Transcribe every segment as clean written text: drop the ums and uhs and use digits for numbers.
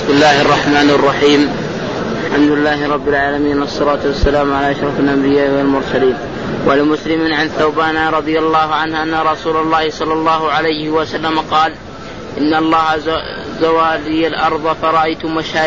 بسم الله الرحمن الرحيم. الحمد لله رب العالمين والصلاة والسلام على أشرف الأنبياء والمرسلين. ولمسلم عن ثوبان رضي الله عنه أن رسول الله صلى الله عليه وسلم قال: إن الله زوى لي الأرض فرأيت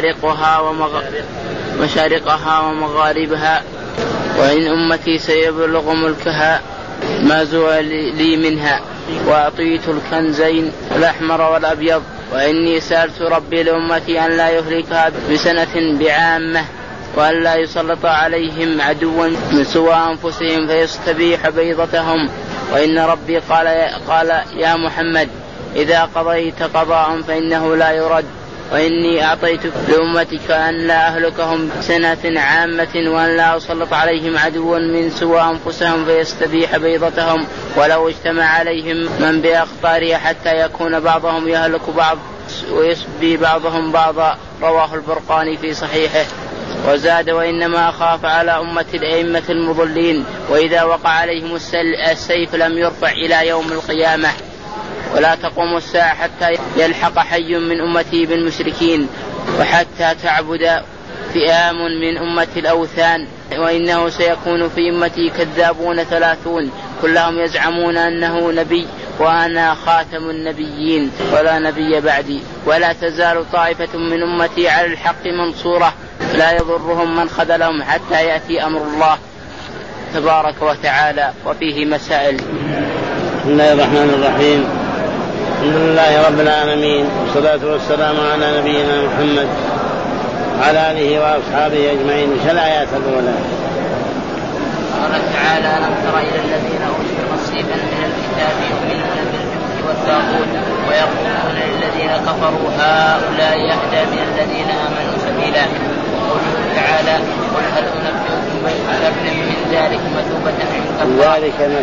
مشارقها ومغاربها، وإن أمتي سيبلغ ملكها ما زوى لي منها، وأعطيت الكنزين الأحمر والأبيض، وإني سألت ربي لأمتي أن لا يهلكها بسنة بعامة، وأن لا يسلط عليهم عدوا من سوى أنفسهم فيستبيح بيضتهم. وإن ربي قال يا محمد إذا قضيت قضاء فإنه لا يرد، وإني أعطيت لأمتك أن لا أهلكهم بسنة عامة، وأن لا أسلط عليهم عدوا من سوى أنفسهم فيستبيح بيضتهم، ولو اجتمع عليهم من بأخطارها حتى يكون بعضهم يهلك بعض ويسبي بعضهم بعضا. رواه البرقاني في صحيحه. وزاد: وإنما أخاف على أمة الأئمة المضلين، وإذا وقع عليهم السيف لم يرفع إلى يوم القيامة، ولا تقوم الساعة حتى يلحق حي من أمتي بالمشركين، وحتى تعبد فئام من أمة الأوثان، وإنه سيكون في أمتي كذابون 30 كلهم يزعمون أنه نبي، وأنا خاتم النبيين ولا نبي بعدي، ولا تزال طائفة من أمتي على الحق منصورة لا يضرهم من خذلهم حتى يأتي أمر الله تبارك وتعالى. وفيه مسائل. بسم الله الرحمن الرحيم. الحمد لله رب العالمين، والصلاة والسلام على نبينا محمد وعلى آله وأصحابه أجمعين. الآيات الأولى. قال تعالى: ألم تر إلى الذين أوتوا نصيبا من الكتاب يؤمنون بالجبت والطاغوت ويقولون للذين كفروا هؤلاء أهدى من الذين آمنوا سبيلا. وقوله تعالى: قل هل أنبئكم بخير من ذلك مثوبة عند الله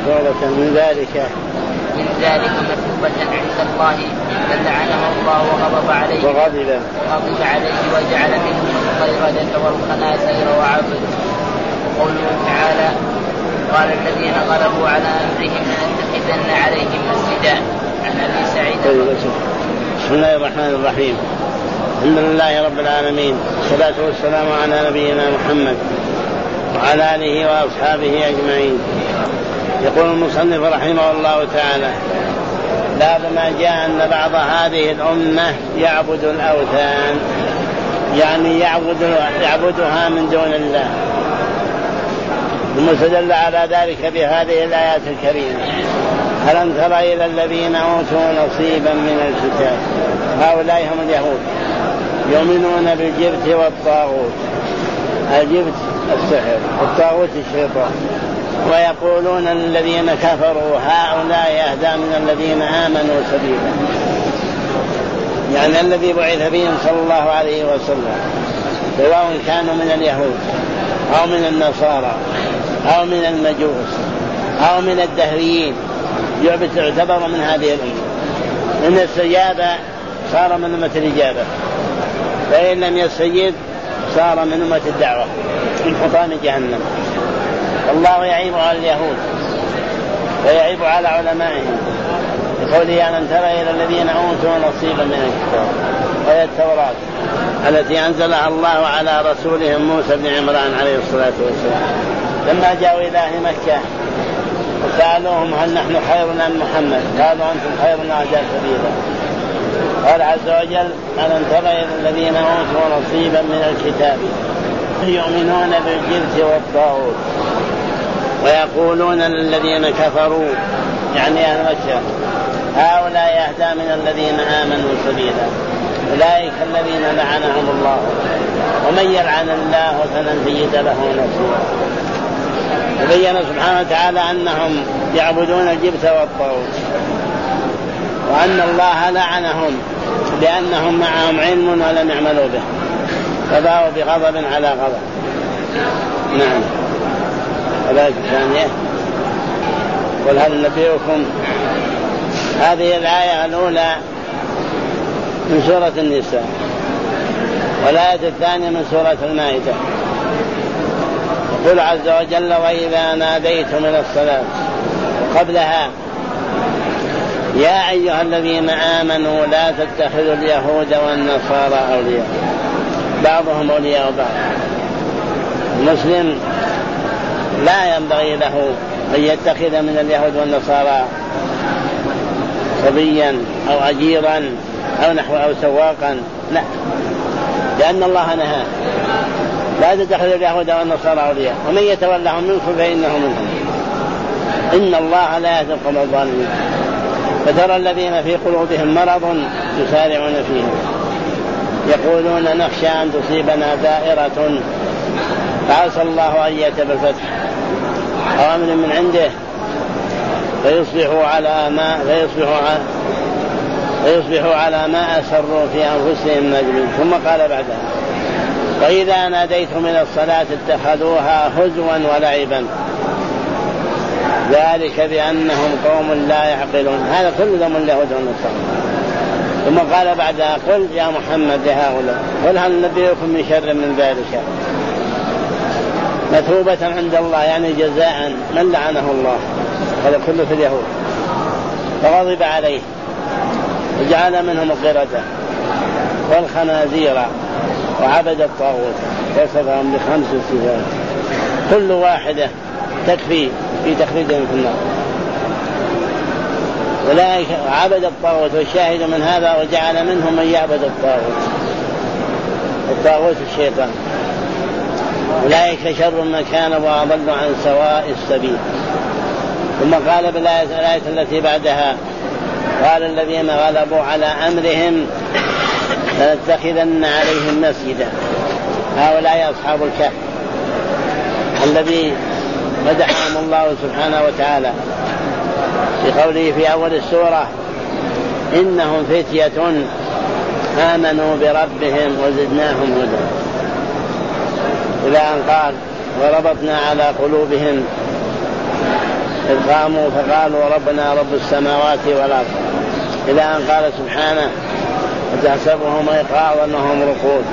من لعنه الله وغضب عليه وجعل منهم القردة والخنازير وعبد. وقوله تعالى: قال الذين غلبوا على أمرهم لنتخذن عليهم مسجدا. عن أبي سعيد. بسم الله الرحمن الرحيم. الحمد لله رب العالمين، والصلاة والسلام على نبينا محمد وعلى آله وأصحابه أجمعين. يقول المصنف رحمه الله تعالى: بعدما جاء أن بعض هذه الأمة يعبد الأوثان، يعني يعبدها من دون الله، ثم استدل على ذلك بهذه الآيات الكريمة: ألم تر إلى الذين أوتوا نصيبا من الكتاب. هؤلاء هم اليهود، يؤمنون بالجبت والطاغوت. الجبت السحر، والطاغوت الشيطان. ويقولون للذين كفروا هؤلاء أهدى من الذين آمنوا سبيلا، يعني الذي بعث بهم صلى الله عليه وسلم، سواء كانوا من اليهود أو من النصارى أو من المجوس أو من الدهريين، يعتبر من هذه الأمة. إن السجابة صار من أمة الإجابة، فإن لم يستجب صار من أمة الدعوة، من حطام جهنم. الله يعيب على اليهود ويعيب على علمائهم بقوله: ألم تر إلى الذين أوتوا نصيبا من الكتاب، وهي التوراة التي أنزلها الله على رسولهم موسى بن عمران عليه الصلاة والسلام. لما جاءوا إلى أهل مكة وسألوهم: هل نحن خير من محمد؟ قالوا: أنتم خير وأهدى سبيلا. قال عز وجل: ألم تر إلى الذين أوتوا نصيبا من الكتاب يؤمنون بالجبت والطاغوت ويقولون للذين كفروا، يعني أهل مكة، هؤلاء أهدى من الذين آمنوا سبيلا. أولئك الذين لعنهم الله، ومن يلعن الله فلن تجد له نصيرا. وبين سبحانه وتعالى أنهم يعبدون الجبت والطاغوت، وأن الله لعنهم لأنهم معهم علم ولم يعملوا به، فباءوا بغضب على غضب. نعم. الآية الثانية: قل هل نبئكم. هذه الآية الأولى من سورة النساء، والآية الثانية من سورة المائدة. يقول عز وجل: وإذا ناديتم إلى الصلاة. وقبلها يا أيها الذين آمنوا لا تتخذوا اليهود والنصارى أولياء بعضهم أولياء بعض. المسلم لا ينبغي له أن يتخذ من اليهود والنصارى صبيا أو أجيرا أو نحو أو سواقا، لا، لأن الله نهى لا تتخذوا اليهود والنصارى أولياء ومن يتولهم منكم فإنه منهم إن الله لا يهدي القوم الظالمين. فترى الذين في قلوبهم مرض يسارعون فيه يقولون نخشى أن تصيبنا دائرة فعسى الله أن يأتي بالفتح أو أمر من عنده فيصبحوا على ما أسروا في أنفسهم نادمين. ثم قال بعدها وإذا ناديتم من الصلاة اتخذوها هزوا ولعبا ذلك بأنهم قوم لا يعقلون. هذا كل ذم اليهود والنصارى. ثم قال بعدها قل يا محمد لهؤلاء قل هل نبئكم من شر من ذلك مثوبة عند الله، يعني جزاء من لعنه الله، هذا كله في اليهود، فغضب عليه وجعل منهم القردة والخنازير وعبد الطاغوت، وصفهم ب5 صفات كل واحدة تكفي في تخليدهم في النار. أولئك عبد الطاغوت، والشاهد من هذا وجعل منهم من يعبد الطاغوت الشيطان. أولئك شر مكانا وأضل عن سواء السبيل. ثم قال بالآية التي بعدها قال الذين غلبوا على أمرهم لنتخذن عليهم مسجدا. هؤلاء أصحاب الكهف الذي مدحهم الله سبحانه وتعالى بقوله في أول السورة إنهم فتية آمنوا بربهم وزدناهم هدى، إلى أن قال وربطنا على قلوبهم إذ قاموا فقالوا ربنا رب السماوات والأرض، إلى أن قال سبحانه وتحسبهم أيقاظا وهم رقود.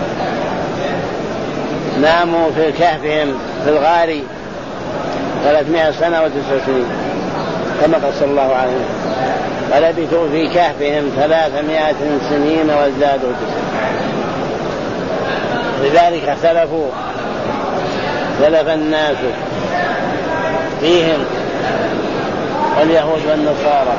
ناموا في كهفهم في الغار 300 سنة و9 سنين كما قص الله عليهم، ولبثوا في كهفهم 300 سنين وازدادوا 9. لذلك اختلف الناس فيهم واليهود والنصارى،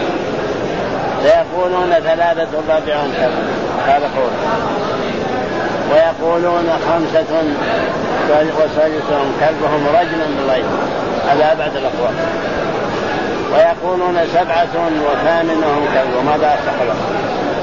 فيقولون 3 رابعهم كذا هذا قول، ويقولون 5 وسادسهم كلبهم رجلا بالغيب، هذا أبعد الأقوال، ويقولون 7 وثامنهم كلبهم، ماذا أصح لهم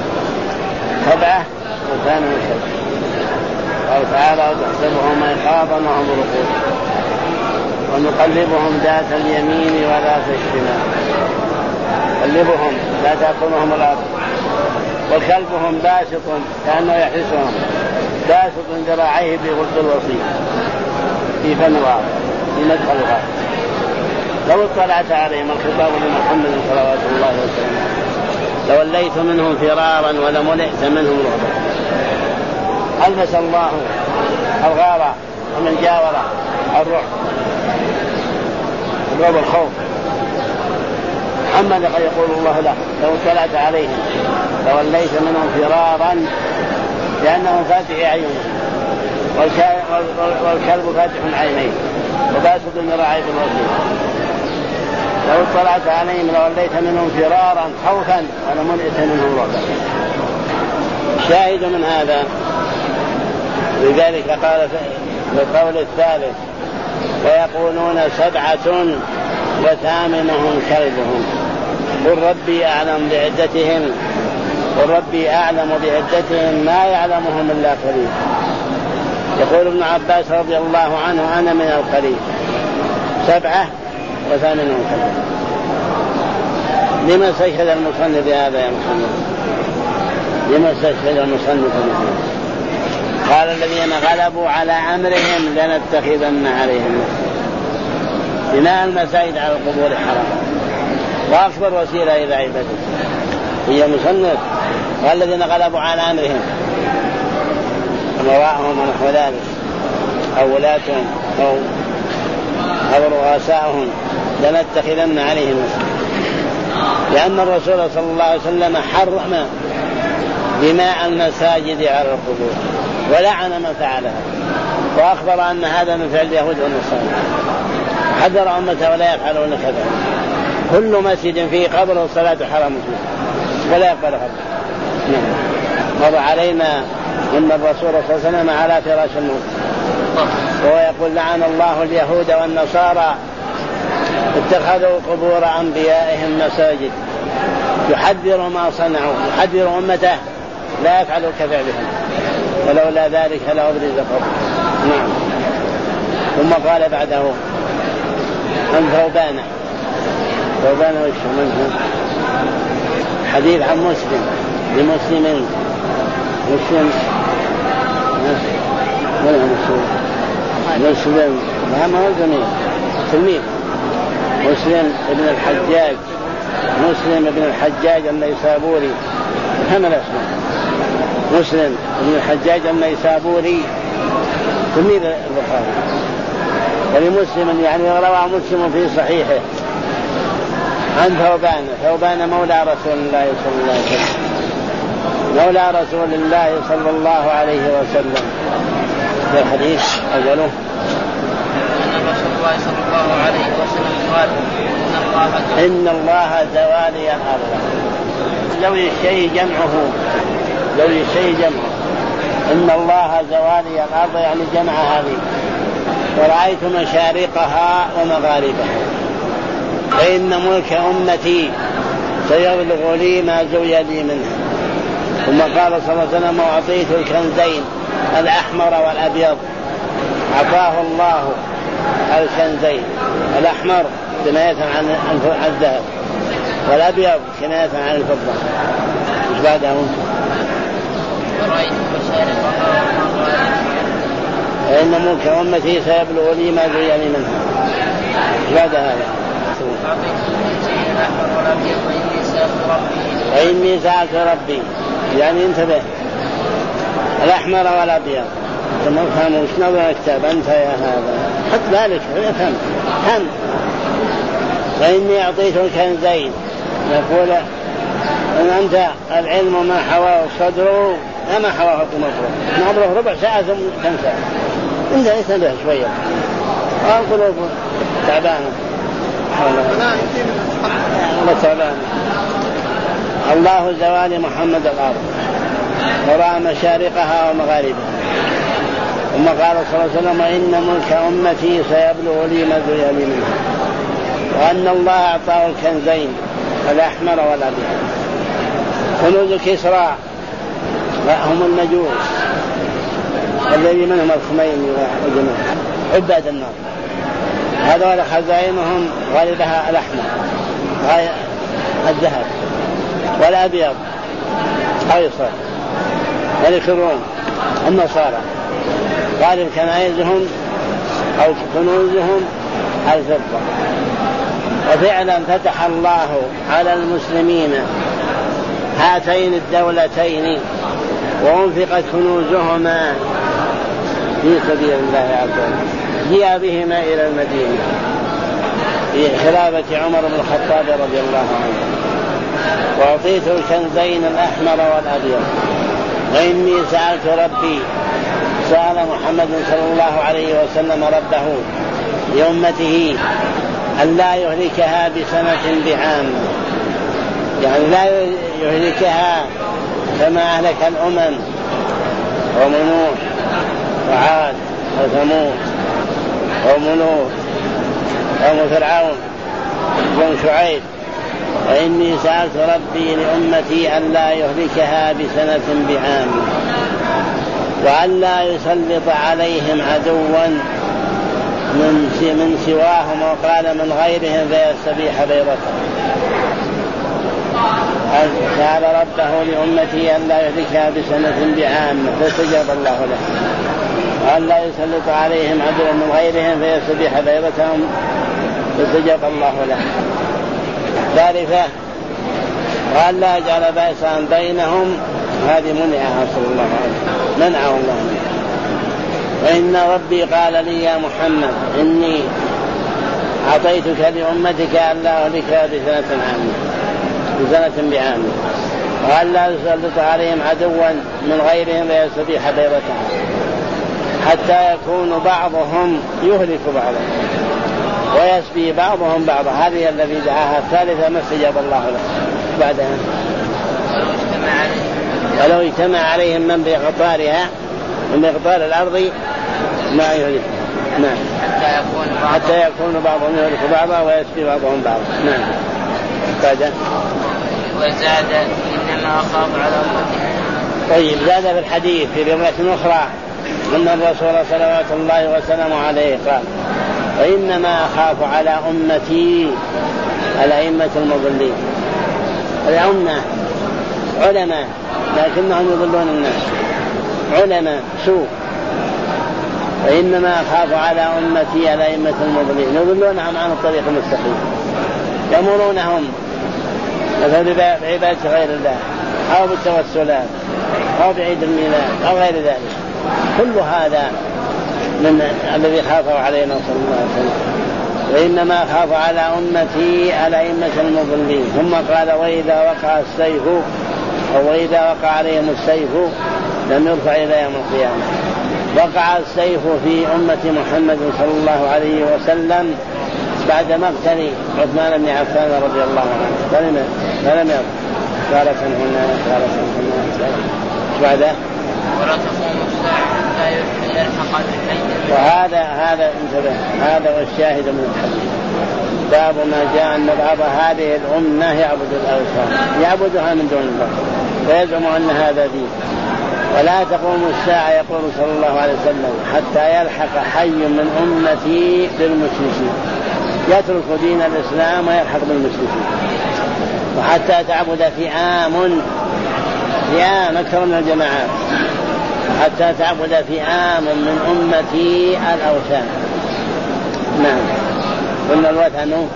7 وثامنهم كلبهم. قال تعالى وتحسبهم أيقاظا وهم رقود ونقلبهم ذات اليمين وذات الشمال، قلبهم لا تأكلهم الأرض، وكلبهم باسط كأنه يحسهم باسط ذراعيه بغض الوصي في فم الغار في مدخل الغار. لو اطلعت عليهم الخطاب لمحمد صلوات الله وسلامه لوليت منهم فرارا ولملئت منهم رعبا. ألبس الله الغار ومن جاوره الرعب الخوف. محمد قد يقول الله له لو اطلعت عليهم لوليت منهم فرارا لأنهم فاتح عيونهم والكلب فاتح عينيه وباسط ذراعيه بالوصي. لو اطلعت عليهم لوليت منهم فرارا خوفا ولملئت منهم رعبا. شاهد من هذا لذلك قال في القول الثالث ويقولون 7 وثامنهم كلبهم قل ربي أعلم بعدتهم ما يعلمهم إلا قليل. يقول ابن عباس رضي الله عنه أنا من القليل 7 وثامنهم كلبهم. لما استشهد المصنف بهذا يا محمد؟ لما استشهد المصنف بهذا؟ قال الذين غلبوا على أمرهم لنتخذن عليهم بناء المساجد على القبور حرام، وأكبر وسيلة إلى عبادته هي مصنف. قال الذين غلبوا على أمرهم أمراءهم ونحو ذلك أو ولاتهم أو رؤساءهم لنتخذن عليهم. لأن الرسول صلى الله عليه وسلم حرم بناء المساجد على القبور ولعن من فعلها، وأخبر أن هذا من فعل اليهود والنصارى، حذر أمته ولا يفعلون كذا. كل مسجد فيه قبر والصلاة حرام فيه ولا يقبلها. مر علينا أن الرسول صلى الله عليه وسلم على فراش الموت وهو يقول لعن الله اليهود والنصارى اتخذوا قبور أنبيائهم مساجد، يحذر ما صنعوا، يحذر أمته لا يفعلوا كفعلهم، ولولا ذلك لأبرز قبر. نعم. ثم قال بعده عن ثوبان منه حديث عن مسلم لمسلم ما هو تلميذ مسلم ابن الحجاج، مسلم ابن الحجاج النيسابوري، هم الاسم مسلم ابن الحجاج النيسابوري تلميذ البخاري، ولمسلم يعني روى مسلم في صحيحه عن ثوبان مولى رسول الله صلى الله عليه وسلم، مولى رسول الله صلى الله عليه وسلم. في الحديث أوله أن رسول الله صلى الله عليه وسلم قال إن الله زوالي الأرض. لو الشيء جمعه إن الله زوالي الأرض يعني جمع هذه، ورأيت مشارقها ومغاربها، فإن ملك أمتي سيبلغ لي ما زوي لي منها. ثم قال صلى الله عليه وسلم وأعطيت الكنزين الأحمر والأبيض. أعطاه الله الكنزين، الأحمر كناية عن الذهب، والأبيض كناية عن الفضة. مش بعدهم ورأيت مشارقها ومغاربها فإن ملك أمتي سيبلغ لي ما زوي لي منها. مش بعد هذا وإني سألت ربي يعني انتبه الأحمر والأبيض ثم افهموا وش نظر الكتاب أنت يا هذا حط ذلك فهم. وإني أعطيت الكنزين يقول إن أنت العلم ما حواه صدره ما حواه قلبه، نظره ربع ساعة ثم تنسى انت انتبه شوية. القلوب تعبانة الله زوال محمد الأرض ورأى مشارقها ومغاربها. ثم قال صلى الله عليه وسلم إن ملك أمتي سيبلغ لي ما زوي لي منها، وأن الله أعطاه الكنزين الأحمر والأبيض. كنوز كسرى هم النجوس الذي منهم الخميني وجميع عباد النار، هذول خزائنهم غالبها الأحمر الذهب، والأبيض قيصر ملك الروم النصارى غالب كنائزهم أو كنوزهم الفضة. وفعلا فتح الله على المسلمين هاتين الدولتين وانفقت كنوزهما في سبيل الله عز وجل، جاء بهما إلى المدينة في خلافة عمر بن الخطاب رضي الله عنه. وأعطيت الكنزين الأحمر والأبيض. وإني سألت ربي، سأل محمد صلى الله عليه وسلم ربه لأمته أن لا يهلكها بسنة بعام، يعني لا يهلكها كما أهلك الأمم قوم نوح وعاد وثمود وملوك قوم فرعون قوم شعيب. وإني سألت ربي لأمتي أن لا يهلكها بسنة بعام، وأن لا يسلط عليهم عدوا من سواهم، وقال من غيرهم فيستبيح بيضتهم. سأل ربه لأمتي أن لا يهلكها بسنة بعام فاستجاب الله له، وأن لا يسلط عليهم عدوا من غيرهم فيستبيح بيضتهم فاستجاب الله له. ثالثة وأن لا يجعل بأسا بينهم، هذه منعها صلى الله عليه وسلم، منعه الله. وإن ربي قال لي يا محمد إني أعطيتك لأمتك أن لا أهلكها بسنة عامة، بسنة بعام. وقال لا يسلط عليهم عدوا من غيرهم ليستبيح بيضتهم حتى يكون بعضهم يهلك بعضا ويسبي بعضهم بعضا. هذه الذي دعاها الثالثة ما استجاب الله له. بعدها ولو اجتمع عليهم من بإقطارها من بإقطار الأرض ما يهلك. نعم. حتى يكون بعضهم يهلك بعضا ويسبي بعضهم بعضا. نعم. بعدها وزاد إنما أخاف على أمتي. طيب زاد في الحديث في رواية أخرى أن الرسول صلوات الله وسلامه عليه قال وإنما أخاف على أمتي الأئمة المضلين. الأمة علماء لكنهم يضلون الناس، علماء سوء. وإنما أخاف على أمتي الأئمة المضلين يضلونهم عن الطريق المستقيم، يأمرونهم مثل بعبادة غير الله أو بالتوسلات أو بعيد الميلاد أو غير ذلك. كل هذا من الذي خافوا علينا صلى الله عليه وسلم. وإنما خاف على أمتي الأئمة المضلين. ثم قال وإذا وقع السيف أو وإذا وقع عليهم السيف لم يرفع إلى يوم القيامة. وقع السيف في أمة محمد صلى الله عليه وسلم بعد مقتل عثمان بن عفان رضي الله عنه فلم يرفع. تارة هنا تارة هنا بعده ولا تقوم الساعة حتى يلحق بالحي. وهذا انتبه، هذا والشاهد من الحديث باب ما جاء أن بعض هذه الأمة يعبد الأوثان يعبدها من دون الله ويزعم أن هذا دين. ولا تقوم الساعة يقول صلى الله عليه وسلم حتى يلحق حي من أمتي بالمشركين، يترك دين الإسلام ويلحق بالمشركين. وحتى تعبد فئام أكثر من الجماعات، حتى تعبد فئام من أمتي الأوثان. نعم. قلنا الوثن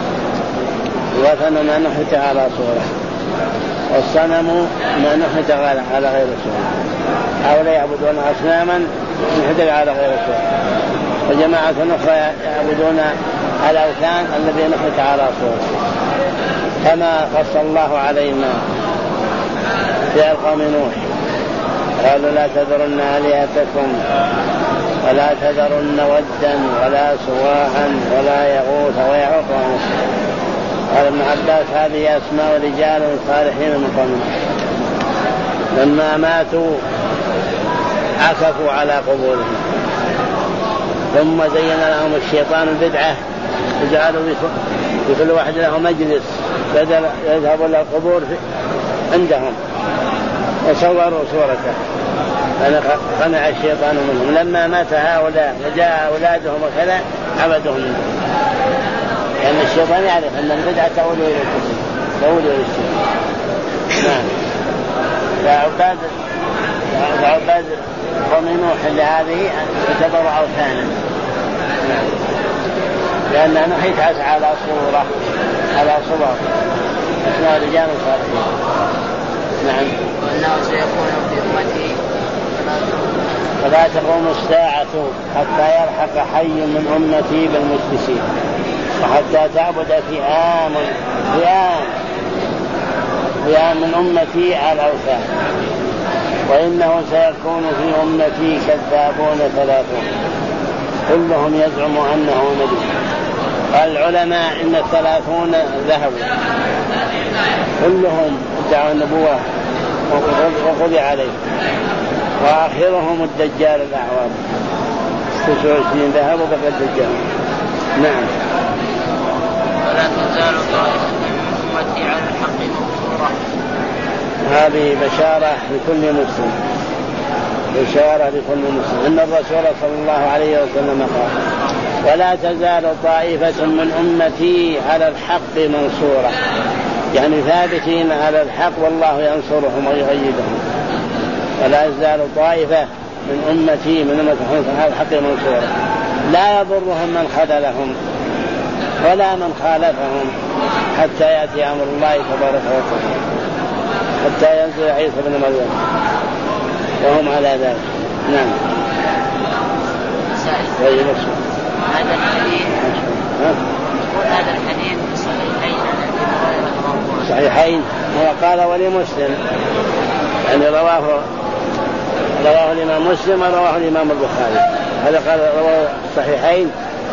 ما نحت على صورة، والصنم ما نحت على غير صورة. هؤلاء يعبدون أصناما نحت على غير صورة، وجماعة أخرى يعبدون الأوثان الذي نحت على صورة. كما قص الله علينا في القوم نوح قالوا لا تذرن آلهتكم ولا تذرن ودا ولا سواعا ولا يغوث ويعوق ونسر. قال ابن عباس هذه أسماء رجال صالحين من قوم لما ماتوا عكفوا على قبورهم، ثم زين لهم الشيطان البدعة وجعلوا بكل واحد له مجلس بدل يذهب إلى القبور عندهم وصوروا صورته، فقنع الشيطان منهم. لما مات هؤلاء وجاء أولادهم وكذا عبدهم منهم، لأن الشيطان يعرف أن البدعة تؤول إلى الكفر تؤول إلى الشرك. نعم. فعباد قوم نوح لهذه اعتبروا أوثانا، لأنها نحيت على صورة على صور اسمها رجال صالحين. نعم. وأنه سيكون في أمتي فلا تقوم الساعة حتى يلحق حي من أمتي بالمشركين، وحتى تعبد فئام من أمتي على الأوثان. وإنه سيكون في أمتي كذابون 30 كلهم يزعم أنه نبي. العلماء إن 30 ذهبوا كلهم ادعوا النبوة وقضي عليه، وآخرهم الدجال الأعوام 29 ذهبوا بقى الدجال. نعم. ولا تزال طائفة من أمتي على الحق منصورة. هذه بشارة لكل مسلم، بشارة لكل مسلم إن الرسول صلى الله عليه وسلم قال ولا تزال طائفة من أمتي على الحق منصورة، يعني ثابتين على الحق والله ينصرهم ويؤيدهم. ولا تزال طائفة من أمتي من أمة على الحق منصورة لا يضرهم من خذلهم ولا من خالفهم حتى يأتي أمر الله تبارك وتعالى، حتى ينزل عيسى بن مريم وهم على ذلك. نعم. هذا الحديث هذا الحديث في الصحيحين صحيحين. هو قال ولمسلم، يعني رواه الإمام مسلم ورواه الإمام البخاري. هذا قال رواه الصحيحين.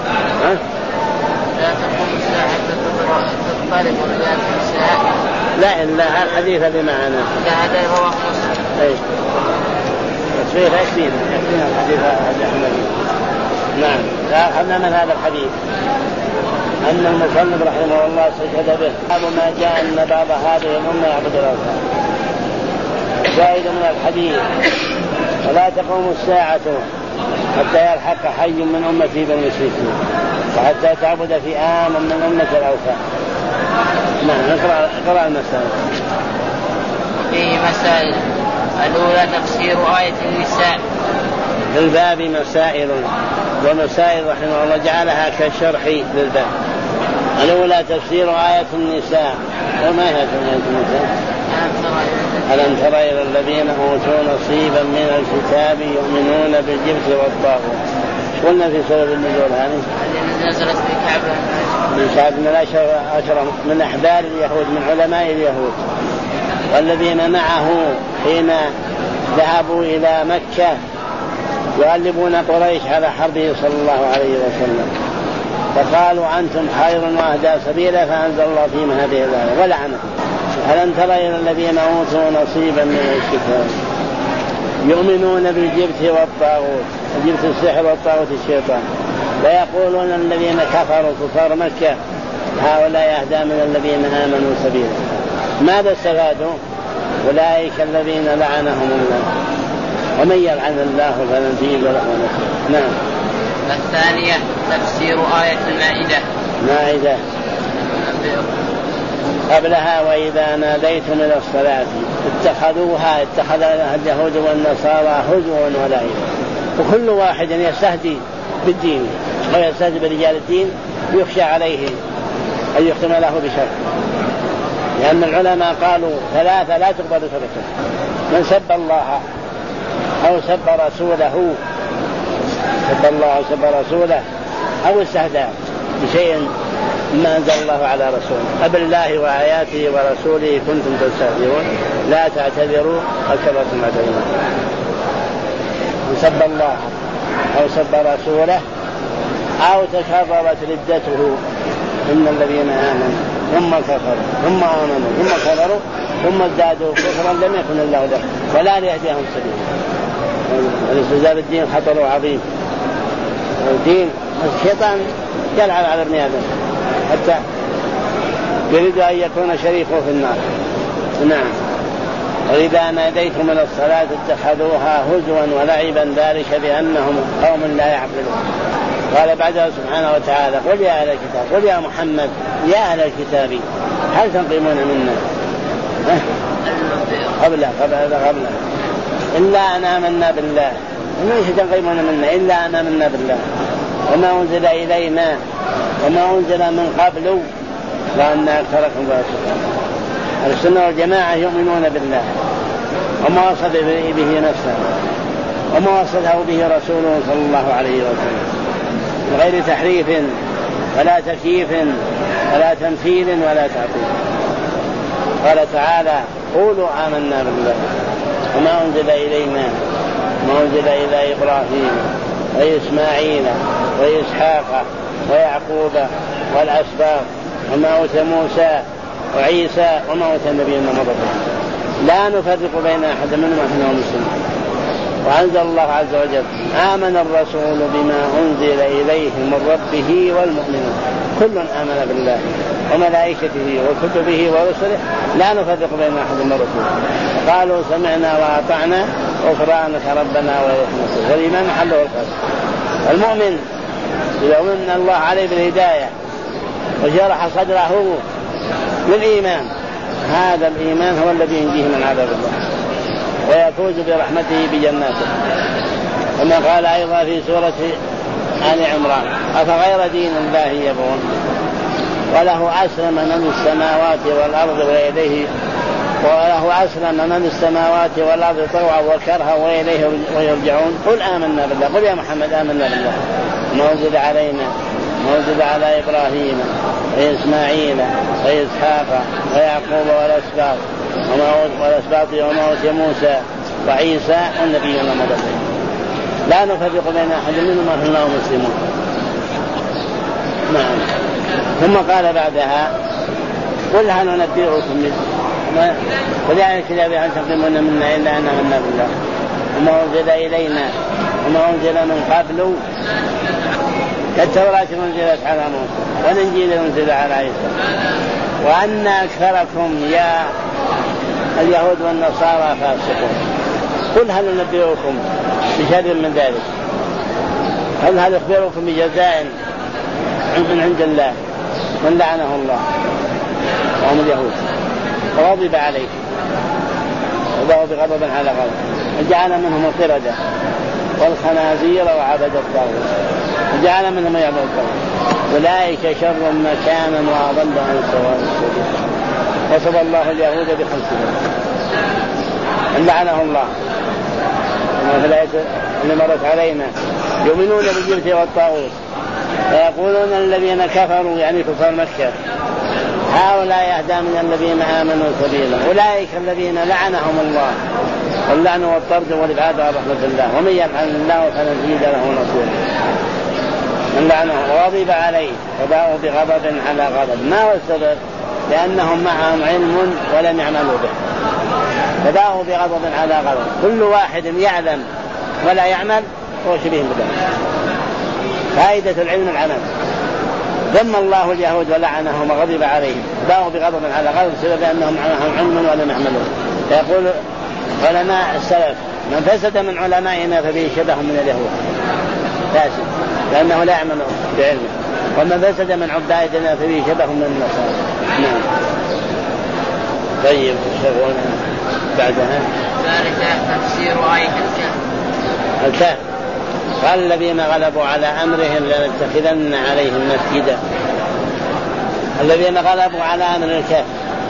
لا تقوم الساعة تضطرب ولا النساء. لا إلا الحديث اللي معنا هذا رواه مسلم. أي فيه تكفينا الحديث أحمد. نعم. أخذنا من هذا الحديث أن المصنف رحمه الله سجد به باب ما جاء أن بعض هذه الأمة يعبد الأوثان. شاهد من الحديث ولا تقوم الساعة حتى يلحق حي من أمتي بالمشركين وحتى تعبد فئام من أمة الأوثان. نعم. نقرأ المسائل. فيه مسائل. الأولى تفسير آية النساء. في الباب مسائل، ومسائل رحمه الله جعلها كشرح للباب. الأولى تفسير آية النساء. وما هي آية النساء؟ ألم تر إلى الذين أوتوا نصيبا من الكتاب يؤمنون بالجبت والطاغوت. قلنا في سورة النزول هذه نزلت في كعب بن الأشرف من أحبار اليهود من علماء اليهود، والذين معه حين ذهبوا إلى مكة يغلبون قريش على حربه صلى الله عليه وسلم، فقالوا أنتم خير وأهدى سبيلا، فأنزل الله فيهم هذه الآية ولعنه. ألم تر إلى الذين أوتوا نصيبا من الكتاب يؤمنون بالجبت والطاغوت. الجبت السحر والطاغوت الشيطان. ويقولون الذين كفروا كفار مكة هؤلاء أهدى من الذين آمنوا سبيلا. ماذا استفادوا؟ أولئك الذين لعنهم الله، ومن يلعن الله فلن تجد له نصيرا. نعم. الثانية تفسير آية المائدة. قبلها وإذا ناديتم إلى الصلاة اتخذ اليهود والنصارى هزوا ولعبا. وكل واحد يستهدي بالدين ويستهدي برجال الدين يخشى عليه أن يختم له بشر، لأن العلماء قالوا ثلاثة لا تقبل توبته: من سب الله أو سب رسوله، سب الله أو سب رسوله، أو استهدى بشيء ما أنزل الله على رسوله. أبالله وآياته ورسوله كنتم تستهزئون لا تعتذروا قد كفرتم بعد الإيمان. من سب الله أو سب رسوله أو تكررت ردته إن الذين آمنوا ثم كفروا ثم آمنوا ثم كفروا ثم ازدادوا كفرا لم يكن الله له ولا ليهديهم سبيلا. الاستهزاء بالدين خطر عظيم. الدين الشيطان يلعب على ابن آدم حتى يريد أن يكون شريكه في النار. نعم. وإذا ناديتم من الصلاة اتخذوها هزوا ولعبا ذلك بأنهم قوم لا يعقلون. قال بعدها سبحانه وتعالى: قل يا أهل الكتاب، قل يا محمد يا أهل الكتاب هل تنقمون منا قبل إلا أن آمنا بالله. ليش تنقمون منا إلا أن آمنا بالله وما أنزل إلينا وما أنزل من قبل وأن أكثركم فاسقون. السنة والجماعة يؤمنون بالله وما وصف به نفسه وما وصفه به رسوله صلى الله عليه وسلم بغير تحريف ولا تكييف ولا تمثيل ولا تعطيل. قال تعالى: قولوا آمنا بالله وما أنزل إلينا وما أنزل إلى إبراهيم وإسماعيل وإسحاق ويعقوب والأسباط وما أوتي موسى وعيسى وما أوتي النبيين من ربهم لا نفرق بين أحد منهم ونحن مسلمون. وأنزل الله عز وجل: آمن الرسول بما أنزل إليه من ربه والمؤمنون كل آمن بالله وملائكته وكتبه ورسله لا نفرق بين أحد من رسله قالوا سمعنا وأطعنا غفرانك ربنا وإليك المصير. والإيمان محله القلب. المؤمن إذا من الله عليه بالهداية وشرح صدره للإيمان، هذا الإيمان هو الذي ينجيه من عذاب الله ويفوز برحمته بجناته. كما قال أيضا في سورة آل عمران: أفغير دين الله يبغون وله أسلم من السماوات والأرض وإليه وله أسلم من السماوات والأرض طوعا وكرها وإليه ويرجعون. قل آمنا بالله، قل يا محمد آمنا بالله ما أنزل علينا وأنزل على إبراهيم وإسماعيل وإسحاق ويعقوب والأسباط وما أوتي موسى وعيسى والنبيون المرسلون لا نفرق بين أحد منهم ونحن له مسلمون. نعم. ثم قال بعدها قل هل ننبئكم ولا الكتاب أن تقدمون منا إلا أن آمنا بالله وما أنزل إلينا وما أنزل من قبل كالتوراة أنزلت على موسى والإنجيل أنزل على عيسى وأن أكثركم يا اليهود والنصارى فاسقون. قل هل ننبئكم بشر من ذلك هل أخبركم بجزاء من عند الله من لعنه الله وهم اليهود وغضب عليه وباءوا بغضب على غضب وجعل منهم القردة والخنازير وعبد الطاغوت وجعل منهم يعبد الطاغوت أولئك شر مكانا وأضل عن سواء السبيل. وصف الله اليهود ب5 من لعنه الله في الآية اللي مرت علينا يؤمنون بالجبت والطاغوت ويقولون الذين كفروا يعني كفار مكة هؤلاء يهدى من الذين آمنوا سبيلا أولئك الذين لعنهم الله واللعن والطرد والإبعاد عن رحمة الله ومن يلعن الله فلن تجد له نصيرا. من لعنه وغضب عليه وباءوا بغضب على غضب. ما هو السبب؟ لأنهم معهم علم ولم يعملوا به فباءوا بغضب على غضب. كل واحد يعلم ولا يعمل هو شبيه بذلك. فائدة العلم العمل. ذم الله اليهود ولعنهم وغضب عليهم باءوا بغضب على غضب بسبب أنهم معهم علم ولم يعملوا. يقول علماء السلف من فسد من علمائنا ففيه شبه من اليهود فاسد لأنه لا يعمل بعلمه ومن فسد من عبادنا ففيه شبه من النصارى. نعم. طيب بعدها تفسير آية الكهف. قال الذين غلبوا على أمرهم لنتخذن عليهم مسجدا. الذين غلبوا على أمر الكهف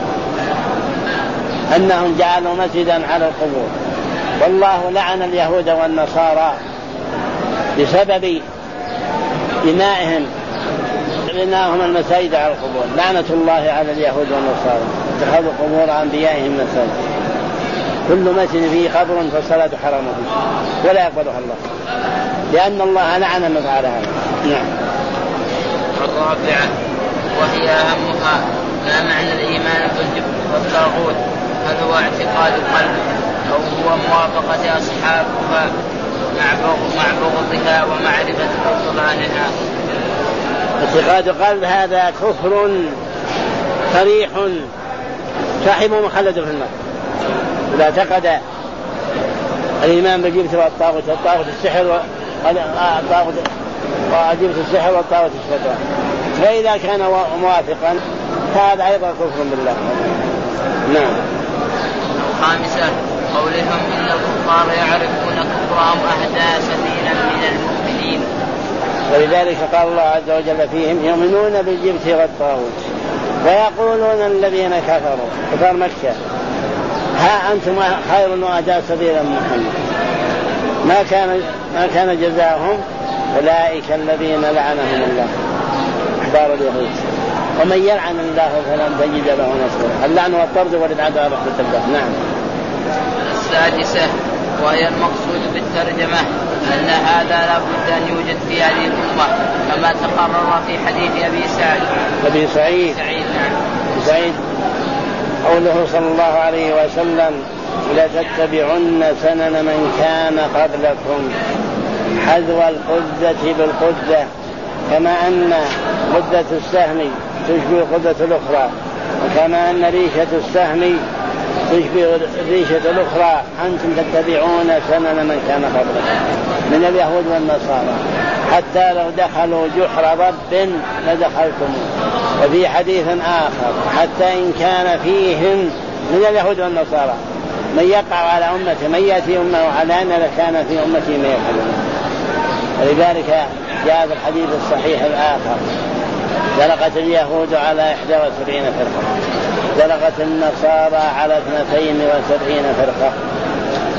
أنهم جعلوا مسجدا على القبور والله لعن اليهود والنصارى بسبب بنائهم المساجد على القبور. لعنة الله على اليهود والنصارى اتخذوا قبور أنبيائهم مساجد. كل مسجد فيه قبر فالصلاة حرام فيه ولا يقبلها الله لأن الله لعن من فعل هذا. نعم. الرابعة وهي أهمها ما معنى الإيمان بالجبت والطاغوت؟ هل هو اعتقاد القلب أو هو موافقة أصحابها مع بغضها ومعرفة بطلانها؟ اعتقاد القلب هذا كفر صريح صاحبه مخلد في النار. إذا اعتقد الإيمان بالجبت والطاغوت السحر والطاغوت وجبت السحر والطاغوت الشيطان فإذا كان موافقا هذا أيضا كفر بالله. نعم. خامسا قولهم إن الكفار يعرفون كفرهم أهدى سبيلا من المؤمنين ولذلك قال الله عز وجل فيهم يؤمنون بالجبت والطاغوت ويقولون الذين كفروا كفار مكة ها أنتم خير وأهدى سبيلا من محمد. ما كان جزاؤهم أولئك الذين لعنهم الله أحبار اليهود ومن يلعن الله فلن تجد له نصيرا. اللعن والطرد والإبعاد عن رحمة الله. نعم. السادسة وهي المقصود بالترجمة أن هذا لا بد أن يوجد في هذه الأمة كما تقرر في حديث أبي سعيد. نعم. سعيد قوله صلى الله عليه وسلم لتتبعن سنن من كان قبلكم حذو القدة بالقدة كما أن قدة السهم تشبه قدة الأخرى وكما أن ريشة السهم تشبه الريشة الأخرى أنتم تتبعون سنن من كان قبلكم من اليهود والنصارى حتى لو دخلوا جحر رب لدخلتم. وفي حديث آخر حتى إن كان فيهم من اليهود والنصارى من يقع على أمته من يأتي أمه علانية لكان في أمته ما يفعلون. ولذلك جاء في الحديث الصحيح الآخر زلقت اليهود على 71 فرقة زلقت النصارى على 72 فرقة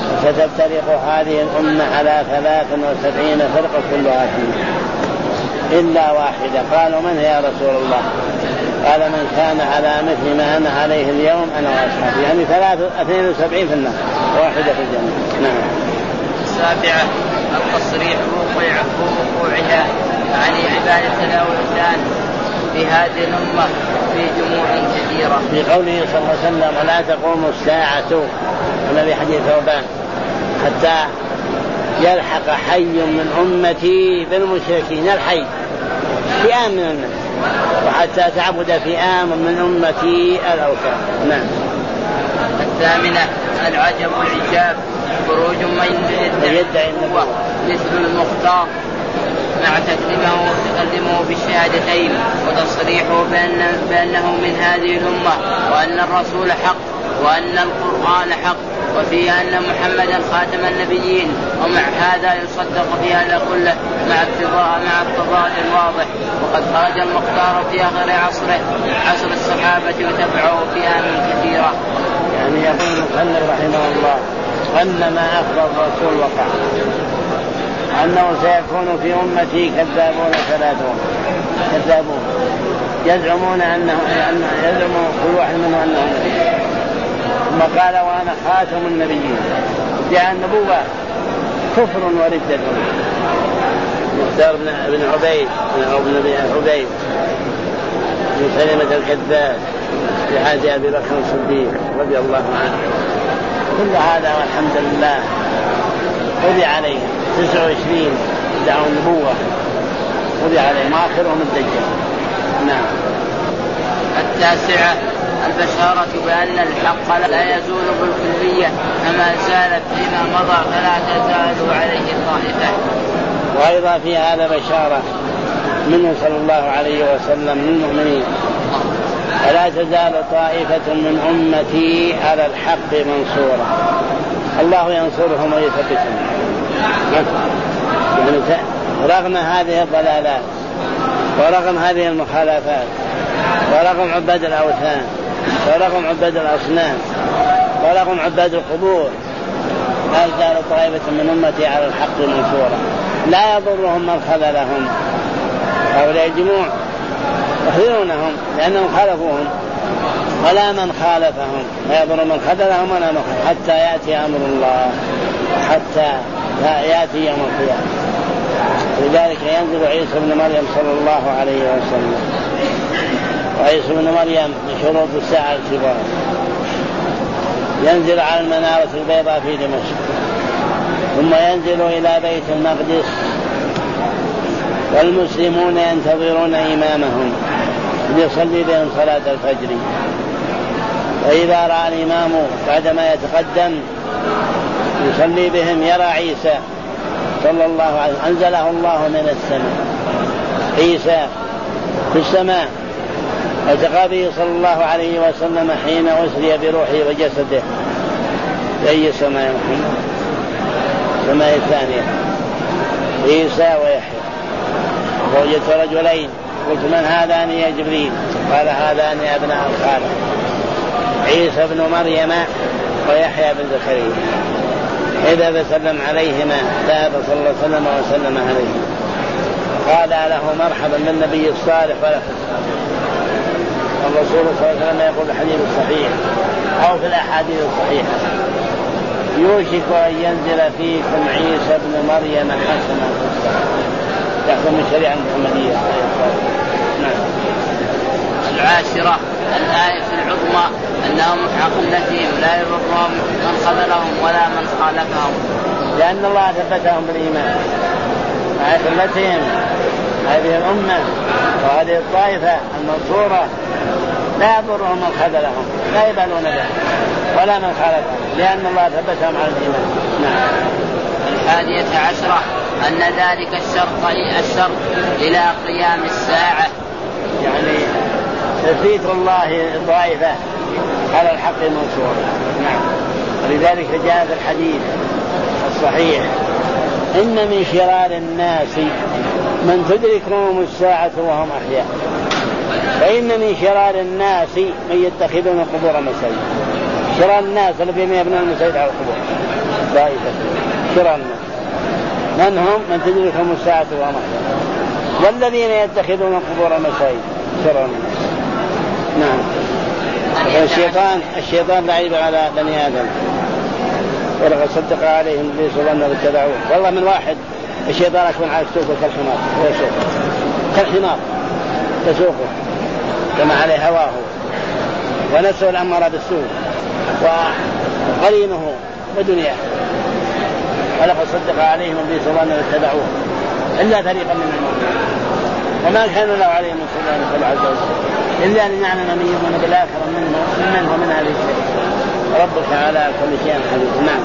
ستفترق هذه الأمة على 73 فرقة كلها فيه. إلا واحدة. قالوا من هي يا رسول الله؟ قال من كان على مثل ما أنا عليه اليوم أنا وأصحابي، يعني 72 في النار، واحدة في الجنة. نعم. السابعة التصريح بوقوعها عن عبادة الأوثان في هذه الأمة في جموع كثيرة، في قوله صلى الله عليه وسلم ولا تقوم الساعة كما في حديث ثوبان حتى يلحق حي من أمتي بالمشركين، الحي فئام من الناس، وحتى تعبد فئام من أمتي الأوثان. نعم. الثامنة العجب والعجاب خروج من يدعي النبوة مثل المختار مع تكلمه بالشهادتين وتصريحه بأنه من هذه الأمة وأن الرسول حق وأن القرآن حق وفيه أن محمدا خاتم النبيين، ومع هذا يصدق في هذا كله مع التضاد الواضح. وقد خرج المختار في آخر عصر الصحابة وتبعه فئام كثيرة. يعني يقول المصنف رحمه الله أن ما أخبر الرسول وقع، أنه سيكون في أمتي كذابون ثلاثون كذابون يزعمون يزعم كل واحد منهم أنه نبي، ثم قال وأنا خاتم النبيين. جاء النبوة كفر وردة. مختار بن عبيد بن سلمة الكذاب في عهد أبي بكر الصديق رضي الله عنه. كل هذا والحمد لله قضي عليه 29 دعوا النبوة قضي عليه، ما آخرهم الدجال. نعم. التاسعة البشارة بأن الحق لا يزول بالكلية كما زالت فيما مضى فلا تزال عليه الطائفة. وأيضا في هذا بشارة منه صلى الله عليه وسلم للمؤمنين فلا تزال طائفة من أمتي على الحق منصورة، الله ينصرهم ويثبتهم رغم هذه الضلالات ورغم هذه المخالفات ورغم عباد الأوثان ورغم عباد الأصنام ورغم عباد القبور، لا تزال طائفة من أمتي على الحق منصورة لا يضرهم من خذلهم. هؤلاء الجموع يخذلونهم لأنهم خالفوهم، ولا من خالفهم لا يضر من خذلهم ولا من خذلهم حتى يأتي أمر الله، حتى يأتي يوم القيامة. لذلك ينزل عيسى بن مريم صلى الله عليه وسلم. وعيسى بن مريم من شروط الساعة الكبرى ينزل على المنارة البيضاء في دمشق، ثم ينزل إلى بيت المقدس والمسلمون ينتظرون إمامهم ليصلي بهم صلاة الفجر. وإذا رأى الإمام بعدما يتقدم يصلي بهم يرى عيسى صلى الله عليه وسلم أنزله الله من السماء، عيسى في السماء التقى به صلى الله عليه وسلم حين أسري بروحه وجسده. أي سماء يا محمد؟ السماء الثانية، عيسى ويحيى. ووجدت رجلين قلت من هذان يا جبريل؟ قال هذان أبناء الخالق، عيسى بن مريم ويحيى بن زكريا. إذا فسلم عليهما ذهب صلى الله عليه وسلم وسلم عليهما، قال له مرحبا بالنبي الصالح ولا تسأل. الرسول صلى الله عليه وسلم يقول الحديث الصحيح أو في الأحاديث الصحيحة يوشك أن ينزل فيكم عيسى بن مريم حسنا يحكم الشريعة المحمدية. نعم. العاشرة الآية العظمى أنهم عقلتهم لا يضرهم من خذلهم ولا من خالفهم، لأن الله ثبتهم بالإيمان. عقلتهم هذه الأمة وهذه الطائفة المنصورة لا يضرهم من خذلهم، لا يبالون به ولا من خالفهم، لأن الله ثبتهم على الإيمان. نعم. 11 أن ذلك الشرط إلى قيام الساعة، يعني تثبيت الله الطائفة على الحق المنصور. نعم. ولذلك جاء في الحديث الصحيح إن من شرار الناس من تدركهم الساعة وهم أحياء، فإن من شرار الناس من يتخذون قبور مساجد. شرار الناس الذين يبنون المساجد على القبور طائفة شرار الناس من هم؟ من تدركهم الساعة وهم أحياء. والذين يتخذون قبور مساجد شرا. نعم. الشيطان لعب على بني آدم ولقد صدق عليهم إبليس ظنوا واتبعوه. والله من واحد الشيطان أكون على السوق كالحمار، هو يسوق كالحمار يسوقه كما عليه هواه، ونفسه الأمر بالسوء وقرينه ودنياه. ولقد صدق عليهم إبليس ظنوا واتبعوه إلا فريقا من المؤمنين وما كانوا له عليهم من سلطان الله عز وجل إلا أن يعلم من يؤمن بالآخرة ممن هو من أهل الشرك. ربك على كل شيء قدير. نعم.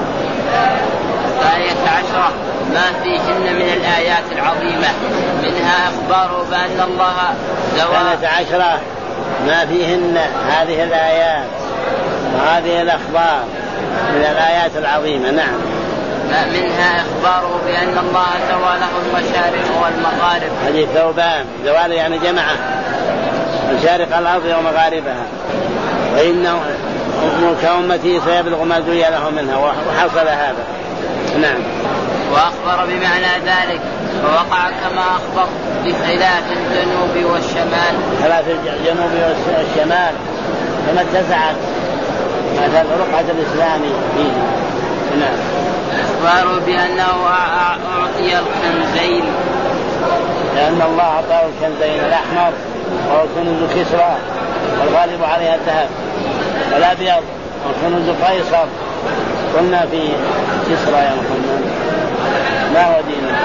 12 ما فيهن من الآيات العظيمة منها أخباره بأن الله 12 ما فيهن هذه الآيات وهذه الأخبار من الآيات العظيمة. نعم. منها إخباره بأن الله سوى له المشارق والمغارب. هذه ثوبان زوال يعني جمعه مشارق الأرض ومغاربها، وإنه ملك أمتي سيبلغ ما زوي له منها وحصل هذا. نعم. وأخبر بمعنى ذلك فوقع كما أخبر بخلاف الجنوب والشمال. خلاف الجنوب والشمال كما اتسعت مثل رقعة الإسلام فيه. نعم. أخبروا بأنه أعطي الكنزين لأن الله أعطاه الكنزين الأحمر وهو كنوز كسرى والغالب عليها الذهب، والأبيض وكنوز قيصر. قلنا في كسرى يا محمد ما هو دينه؟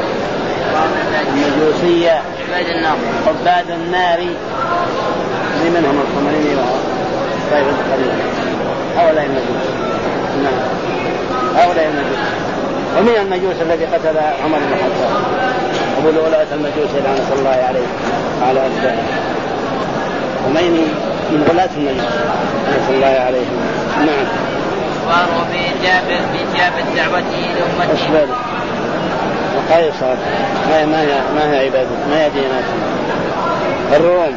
المجوسية عباد النار لمنهم الخمرين وطيب القليل هؤلاء المجوس. نعم هؤلاء المجوس. ومن المجوس الذي قتل عمر بن الخطاب أبو لؤلؤة المجوس لعنة الله عليه وعلى أتباعه، ومين من غلاة المجوس لعنة الله عليه. نعم. وهو بإجابة دعوته لأمته. وقيصر ما هي عبادة ما هي دينات الروم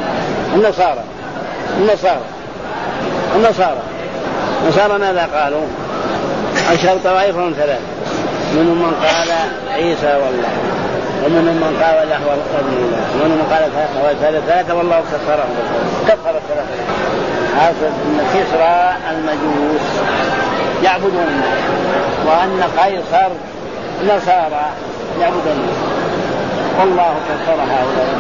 النصارى ماذا قالوا؟ 10 طوائف هم 3 منهم من قال عيسى والله، ومنهم من قال له ابن الله، ومنهم من قال 3 والله كفرهم كفر 3. هذا ان كسرى المجوس يعبدون وان قيصر نصارى يعبدون والله كفر هؤلاء.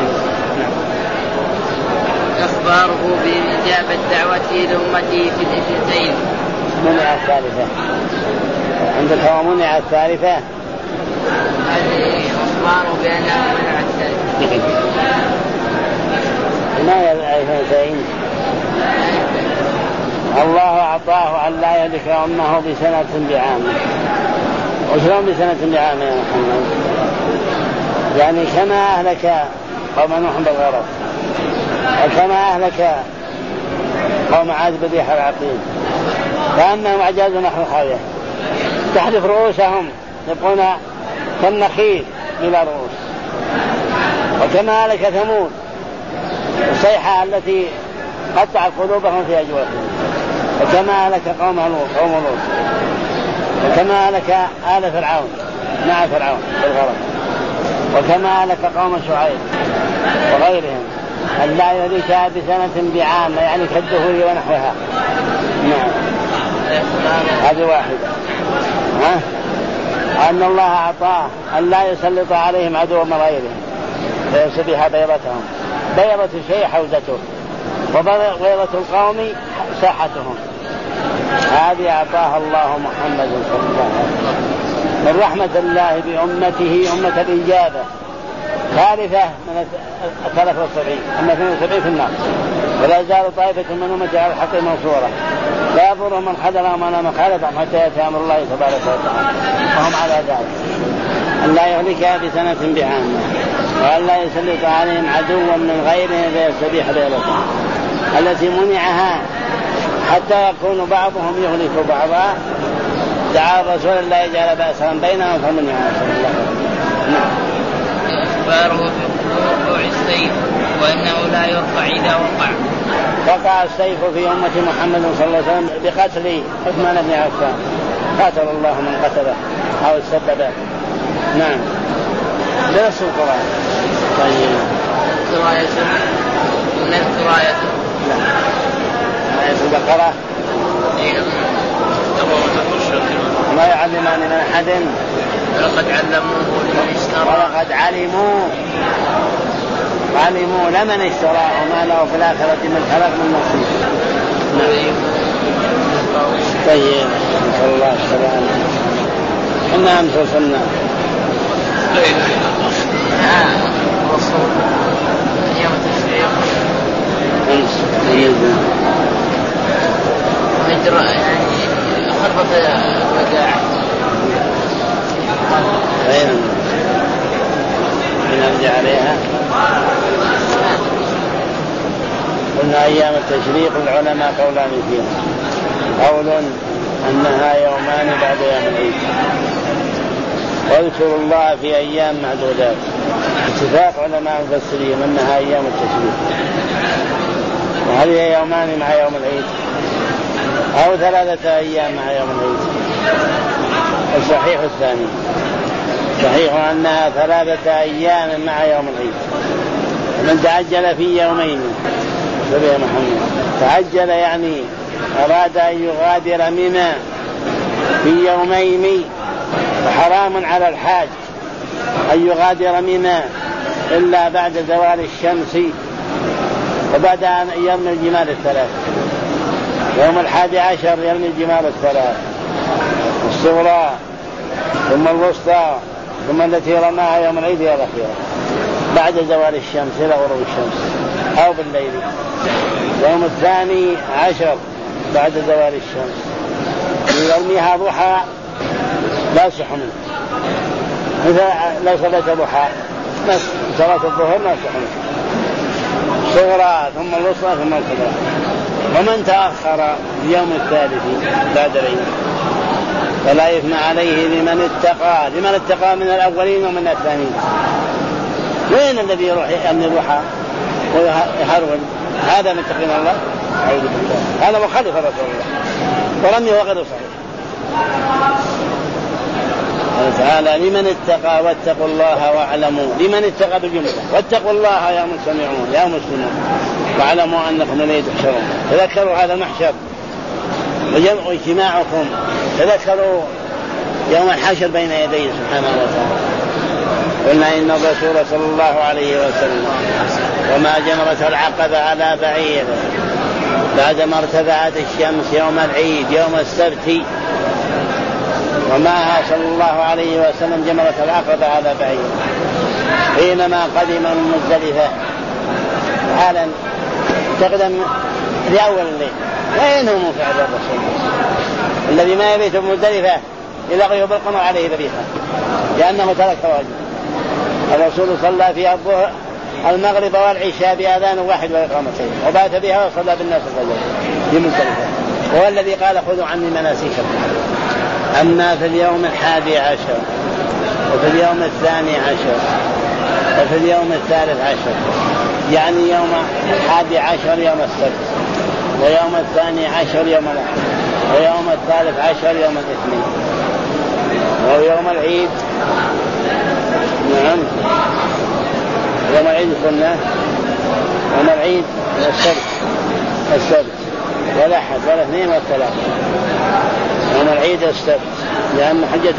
إخباره بإجابة دعوته لأمته في الإثنتين. منع الثالثة عندك ومنع الثالثة. هذه إخباره بأنه منع الثالثة. ما هي الآيتين؟ الله أعطاه أن لا يهلك أمه بسنة بعامة. وشلون بسنة بعامة يا محمد؟ يعني كما أهلك قوم نوح بالغرق، وكما أهلك قوم عاد بالريح العقيم، كأنهم أعجاز نخل خاوية تحدث رؤوسهم يبقون كالنخيل بلا رؤوس. وكما أهلك ثمود الصيحة التي قطعت قلوبهم في أجوافهم. وكما أهلك قوم لوط. وكما أهلك آل فرعون مع فرعون بالغرق. وكما أهلك قوم شعيب وغيرهم أن لا يهلكها بسنة بعامة يعني كالدهور ونحوها. نعم هذه واحدة. أن الله أعطاه أن لا يسلط عليهم عدو من غيرهم فيصبح بيضتهم. بيضة الشيء حوزته وبيضة القوم ساحتهم. هذه أعطاها الله محمد صلى الله عليه وسلم من رحمة الله بأمته أمة الإجابة ثالثة من 73 أما 72 في النار. ولا يزال طائفة من أمتي على الحق منصورة لا يضر من خذلهم ولا من خالفهم حتى يأتي أمر الله تبارك وتعالى وهم على ذلك. أن لا يهلكها بسنة بعامة وأن لا يسلط عليهم عدوا من غيرهم فيستبيح بيضتهم التي منعها حتى يكون بعضهم يهلك بعضا. دعا الرسول الله يجعل بأسا بينهم فمنعها صلى الله عليه وسلم. إخباره بوقوع السيف وأنه لا يرفع إذا وقع السيف في أمة محمد صلى الله عليه وسلم بقتل عثمان بن عفان. قاتل الله من قتله أو السبب. نعم بنص القرآن. طيب. كراية من الكراية. لا. آية البقرة. ما يعلمان من أحد. ولقد علموه لمن اشترى. ولقد علموا لمن اشتراه وما له في الآخرة من خلق من نصيب. طيب. نسأل الله السلامة. إنا أمس وصلنا. يوم التشريق. أمس. هجرة يعني خطبة الوداع. أين نرجع عليها؟ قلنا أيام التشريق العلماء قولان فيها. قول أنها يومان بعد يوم العيد، واذكروا الله في أيام معدودات. اتفاق علماء المفسرين أنها أيام التشريق، وهل هي يومان مع يوم العيد أو 3 أيام مع يوم العيد؟ الصحيح الثاني، صحيح أنها 3 أيام مع يوم العيد. ومن تعجل في يومين يا محمد تعجل يعني أراد أن يغادر منى في يومين، وحرام على الحاج أن يغادر منى إلا بعد زوال الشمس وبعد أن يرمي الجمال 3. يوم 11 يرمي الجمال 3، الصغرى ثم الوسطى ثم التي رماها يوم العيد الأخيرة بعد زوال الشمس إلى غروب الشمس أو بالليل. يوم 12 بعد زوال الشمس يرميها ضحى لا صح منه، إذا لو صلت ضحى صلاة الظهر لا صح منه، صغرى ثم الوسطى ثم الكبرى. ومن تأخر اليوم 3 بعد العيد فلا إثم عليه لمن اتقى من الأولين ومن الثانيين. وين الذي يروح يرمي ضحى ويحرم؟ هذا من تقين الله؟ أعوذ بالله، هذا مخالف رسول الله، ورميه غير صحيح. قال تعالى لمن اتقى واتقوا الله واعلموا، لمن اتقى بالجملة، واتقوا الله يا مسلمون يا مسلمون واعلموا أنكم إليه تحشرون. تذكروا هذا المحشر واجتماعكم، تذكروا يوم الحشر بين يديه سبحانه وتعالى. قلنا إن الرسول صلى الله عليه وسلم وما جمرة العقبة على بعير بعدما ارتفعت الشمس يوم العيد يوم السبت، وماها صلى الله عليه وسلم جمرة العقبة على بعير حينما قدم من مزدلفة. حالا تقدم لأول الليل، وين هم فعل الرسول الذي ما يبيت بمزدلفة إلا غيب القمر عليه ذبيحة لأنه ترك واجب. الرسول صلى فيها الظهر المغرب والعشاء بأذان واحد وإقامتين، وبات بها وصلى بالناس الفجر في مزدلفة، وهو الذي قال خذوا عني مناسككم. أما في اليوم 11 وفي اليوم 12 وفي اليوم 13 يعني يوم 11 يوم السبت، ويوم 12 يوم الأحد، ويوم 13 يوم الاثنين، ويوم العيد. نعم يوم العيد قلنا يوم العيد السبت والأحد والاثنين والثلاث. يوم العيد السبت لأن حجته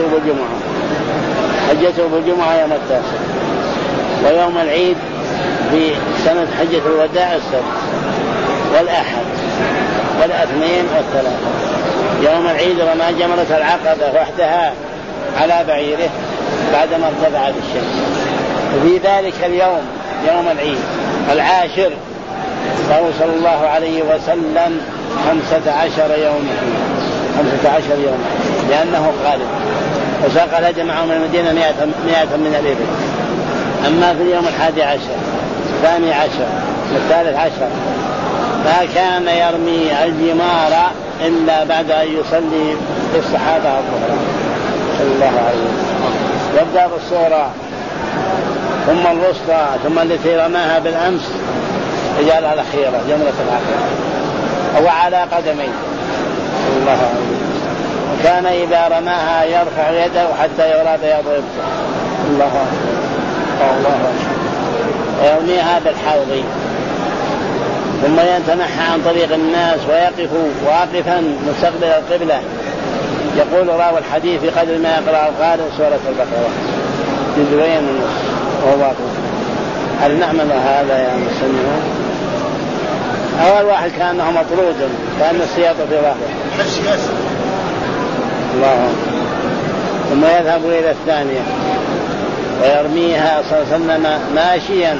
بالجمعة يوم 9، ويوم العيد في سنة حجة الوداع السبت والأحد والاثنين والثلاث. يوم العيد رمى جمرة العقبة وحدها على بعيره بعدما ارتفعت الشمس. وفي ذلك اليوم يوم العيد 10 فهو صلى الله عليه وسلم 15 يوم لأنه غالب، وساق الهدي معه من المدينة 100 من الإبل. أما في اليوم 11 12 13 ما كان يرمي الجمار إلا بعد أن يصلي بالصحابة الظهر صلى الله عليه وسلم. يبدأ بالصورة ثم الوسطى ثم التي رماها بالأمس رجال الأخيرة جمرة العقبة أو على قدمين صلى الله عليه وسلم. وكان إذا رماها يرفع يده حتى يرى بياض يبصر. الله أكبر الله أكبر. ويرميها بالحوض، ثم يتنحى عن طريق الناس ويقف واقفا مستقبل القبلة. يقول راوي الحديث بقدر ما يقرأ القارئ سورة البقرة جزئين ونصف وهو واقف. هل نعمل هذا يا مسلمون؟ أول واحد كأنه مطرود، كأن السياط في ظهره. الله. ثم يذهب إلى الثانية ويرميها صلى الله عليه وسلم ماشيا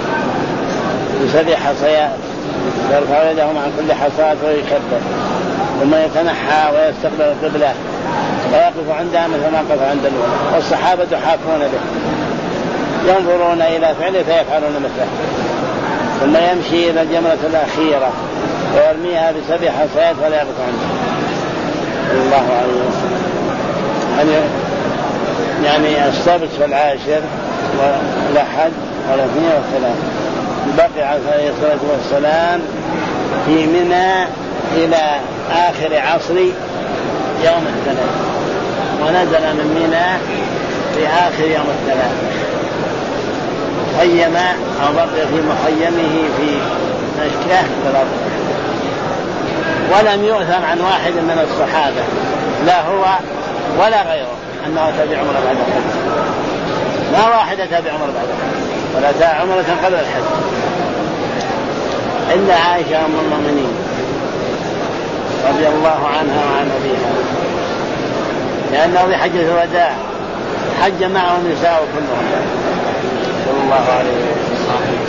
ب7 حصيات، يرفع يده عن كل حصاة ويكبر، ثم يتنحى ويستقبل القبلة ويقف عندها مثل ما قف عند الأولى، والصحابة حافون به ينظرون إلى فعله فيفعلون مثله. ثم يمشي إلى الجمرة الأخيرة ويرميها ب7 حصيات ولا يقف عندها صلى الله عليه وسلم. يعني السبت والعاشر والأحد والاثنين والثلاث بقي عليه الصلاة والسلام في منى إلى آخر عصر يوم الثلاث، ونزل من منى في آخر يوم الثلاث، خيم أو بقي في مخيمه في مشكاه بالأرض. ولم يؤثر عن واحد من الصحابة لا هو ولا غيره أنه أتى بعمرة بعد الحج، لا واحد أتى بعمرة بعد الحج ولا أتى عمرة قبل الحج إلا عائشة أم المؤمنين رضي الله عنها وعن أبيها، لأنه بحجة الوداع حج معه النساء كلهم صلى الله عليه وسلم.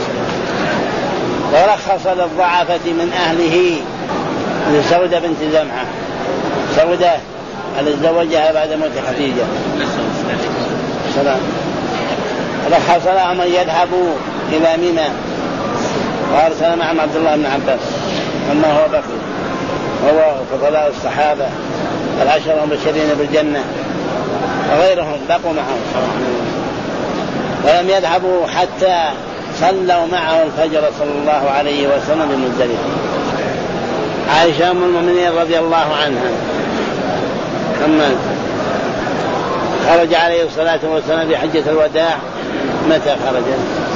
ورخص للضعفة من أهله لسودة بنت زمعة، سودة التي زوجها بعد موت خديجة سلام، رخص لهم أن يذهبوا إلى منى، وأرسل معهم عبد الله بن عباس أما هو بكر، هو فضلاء الصحابة 10 المبشرين بالجنة وغيرهم بقوا معهم، ولم يذهبوا حتى صلوا معه الفجر صلى الله عليه وسلم بمزدلفة. عائشة أم المؤمنين رضي الله عنها كمل خرج عليه الصلاة والسلام بحجة الوداع. متى خرج؟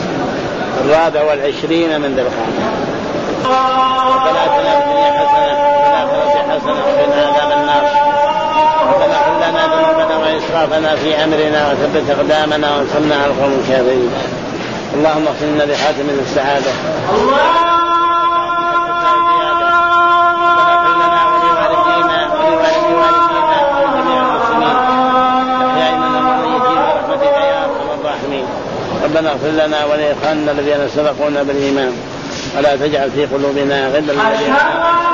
24 من ذي القعدة. ربنا آتنا في الدنيا حسنة وفي الآخرة حسنة وقنا عذاب النار. ربنا اغفر لنا ذنوبنا وإسرافنا في أمرنا وثبت أقدامنا وانصرنا على القوم الكافرين. اللهم اغفر لنا بخاتم السعادة. ربنا اغفر لنا ولإخواننا الذين سبقونا بالإيمان ولا تجعل في قلوبنا غلا للذين آمنوا